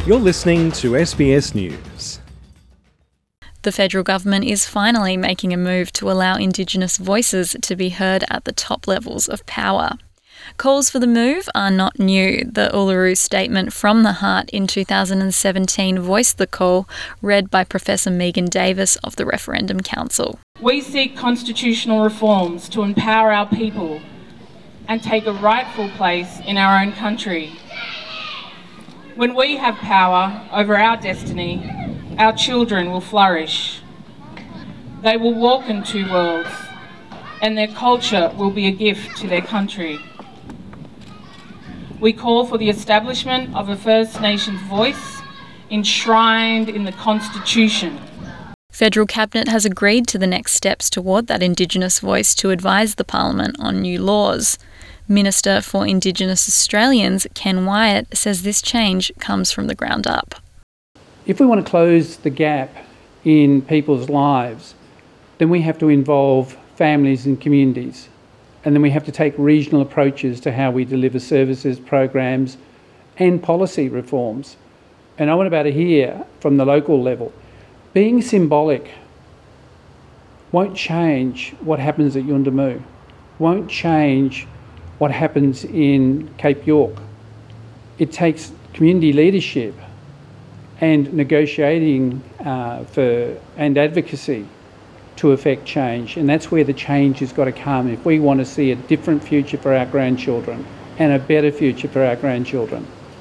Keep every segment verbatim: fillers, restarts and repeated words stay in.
You're listening to S B S News. The federal government is finally making a move to allow Indigenous voices to be heard at the top levels of power. Calls for the move are not new. The Uluru Statement from the Heart in two thousand seventeen voiced the call, read by Professor Megan Davis of the Referendum Council. We seek constitutional reforms to empower our people and take a rightful place in our own country. When we have power over our destiny, our children will flourish. They will walk in two worlds, and their culture will be a gift to their country. We call for the establishment of a First Nations voice enshrined in the Constitution. Federal Cabinet has agreed to the next steps toward that Indigenous voice to advise the Parliament on new laws. Minister for Indigenous Australians, Ken Wyatt, says this change comes from the ground up. If we want to close the gap in people's lives, then we have to involve families and communities. And then we have to take regional approaches to how we deliver services, programs and policy reforms. And I want to hear from the local level. Being symbolic won't change what happens at Yuendumu, won't change what happens in Cape York. It takes community leadership and negotiating uh, for and advocacy to affect change, and that's where the change has got to come if we want to see a different future for our grandchildren and a better future for our grandchildren.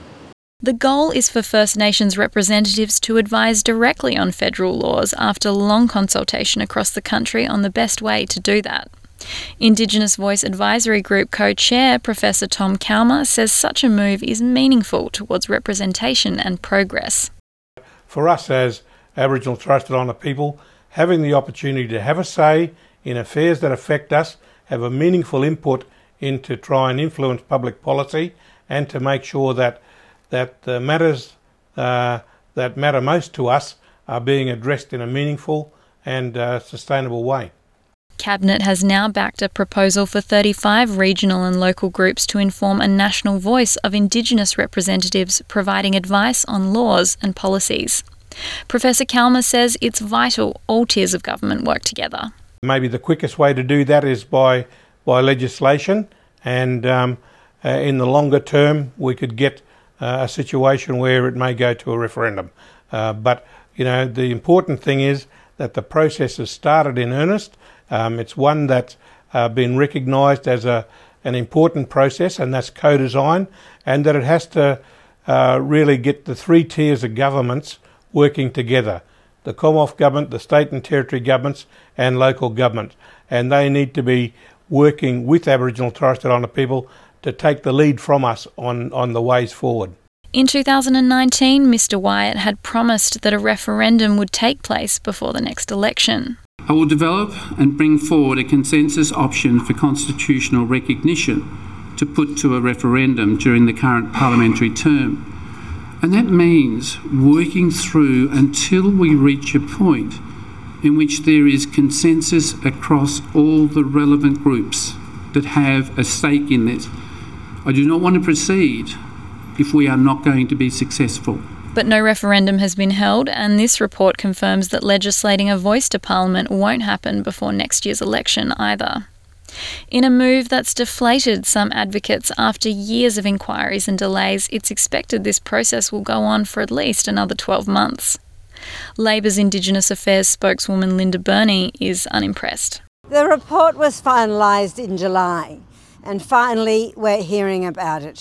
The goal is for First Nations representatives to advise directly on federal laws after long consultation across the country on the best way to do that. Indigenous Voice Advisory Group co-chair Professor Tom Calma says such a move is meaningful towards representation and progress. For us as Aboriginal and Torres Strait Islander people, having the opportunity to have a say in affairs that affect us, have a meaningful input into try and influence public policy and to make sure that that the matters uh, that matter most to us are being addressed in a meaningful and uh, sustainable way. Cabinet has now backed a proposal for thirty-five regional and local groups to inform a national voice of Indigenous representatives providing advice on laws and policies. Professor Calma says it's vital all tiers of government work together. Maybe the quickest way to do that is by, by legislation, and um, uh, in the longer term we could get uh, a situation where it may go to a referendum. Uh, but, you know, the important thing is that the process has started in earnest. Um, it's one that's uh, been recognised as a an important process, and that's co-design, and that it has to uh, really get the three tiers of governments working together: the Commonwealth Government, the state and territory governments and local government. And they need to be working with Aboriginal and Torres Strait Islander people to take the lead from us on, on the ways forward. In two thousand nineteen, Mr Wyatt had promised that a referendum would take place before the next election. I will develop and bring forward a consensus option for constitutional recognition to put to a referendum during the current parliamentary term. And that means working through until we reach a point in which there is consensus across all the relevant groups that have a stake in this. I do not want to proceed if we are not going to be successful. But no referendum has been held, and this report confirms that legislating a voice to Parliament won't happen before next year's election either. In a move that's deflated some advocates after years of inquiries and delays, it's expected this process will go on for at least another twelve months. Labor's Indigenous Affairs spokeswoman Linda Burney is unimpressed. The report was finalised in July, and finally we're hearing about it.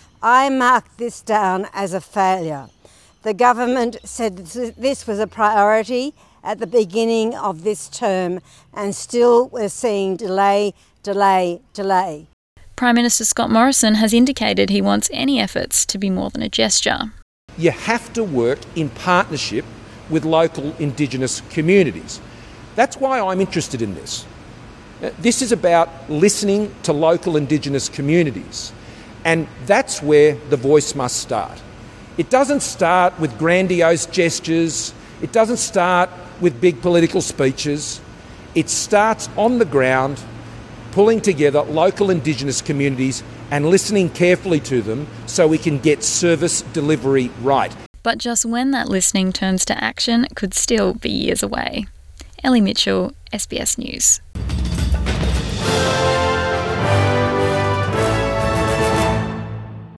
I mark this down as a failure. The government said this was a priority at the beginning of this term, and still we're seeing delay, delay, delay. Prime Minister Scott Morrison has indicated he wants any efforts to be more than a gesture. You have to work in partnership with local Indigenous communities. That's why I'm interested in this. This is about listening to local Indigenous communities, and that's where the voice must start. It doesn't start with grandiose gestures. It doesn't start with big political speeches. It starts on the ground, pulling together local Indigenous communities and listening carefully to them so we can get service delivery right. But just when that listening turns to action could still be years away. Ellie Mitchell, S B S News.